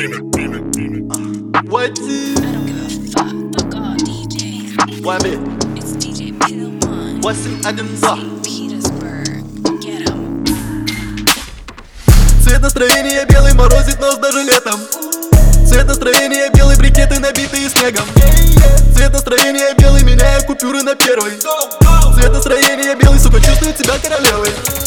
What? Fuck all DJs. Why me? It's DJ Pill One. What's it? I didn't know. Petersburg. Get 'em. Цвет настроения белый, морозит нос даже летом. Цвет настроения белый, брикеты набитые снегом. Цвет настроения белый, меняя купюры на первый. Цвет настроения белый, сука, чувствует себя королевой.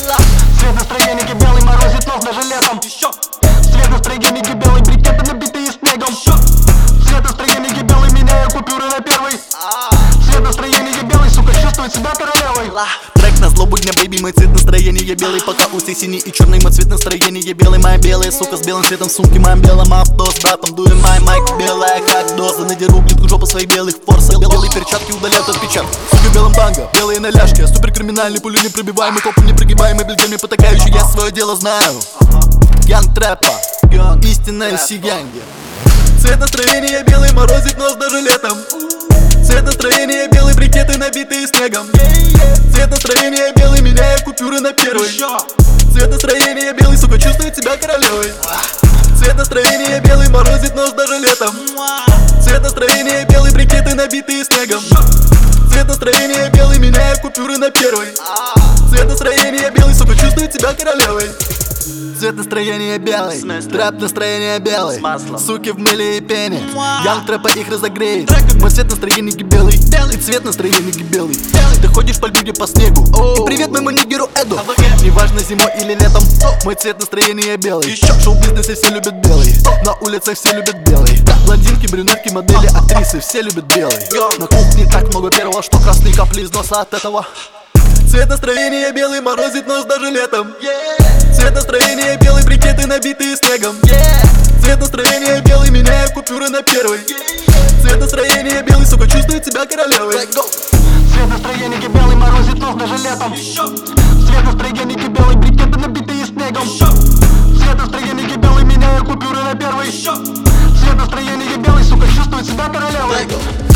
Цвет настроения белый, морозит нос даже летом. Цвет настроения белый, брикеты набитые снегом. Цвет настроения белый, меняя купюры на первый. Цвет настроения белый, сука, чувствует себя королевой. Трек на злобу дня, бэйби, мой цвет настроения белый. Пока у всех синий и черный, мой цвет настроения белый. Моя белая сука с белым цветом в сумке, моим белым авто с братом. Дуем май майк, белая как доза. Надеру плитку жопу своих белых форсов. Белые перчатки удаляют отпечатки. Сука в белом банго, белые на ляжке. Суперкриминальный, пулю непробиваемый, копы непрыгибаемый, блядь, потакающий. Я свое дело знаю. Ганг трэпа, истинная сиганги. Цвет настроения белый, морозит нос даже летом. Цвет настроения белый, брикеты набитые снегом. Цвет настроения белый, меняя купюры на первый. Цвет настроения белый, сука, чувствует себя королевой. Цвет настроения белый, морозит нос даже летом. Цвет настроения белый, брикеты набитые снегом. Цвет настроения белый, меняя купюры на первый. Цвет настроения белый, сука, чувствует себя королевой. Цвет настроения белый, трэп настроение белый. Суки в мыле и пене, ганг трэпа их разогреет. Мой цвет настроения белый, и цвет настроения белый. Ты ходишь по льду по снегу, и привет моему нигеру Эду. Неважно зимой или летом, мой цвет настроения белый. В шоу-бизнесе все любят белый, на улицах все любят белый. Блондинки, брюнетки, модели, актрисы, все любят белый. На кухне так много первого, что красные капли из носа от этого. Цвет настроения белый, морозит нос даже летом. Цвет настроения белый, брикеты набитые снегом. Цвет настроения белый, меняя купюры на первый. Цвет настроения белый, сука, чувствует себя королевой. Цвет настроения белый, морозит нос даже летом. Цвет настроения белый, брикеты набитые снегом. Цвет настроения белый, меняя купюры на первый. Цвет настроения белый, сука, чувствует себя королевой.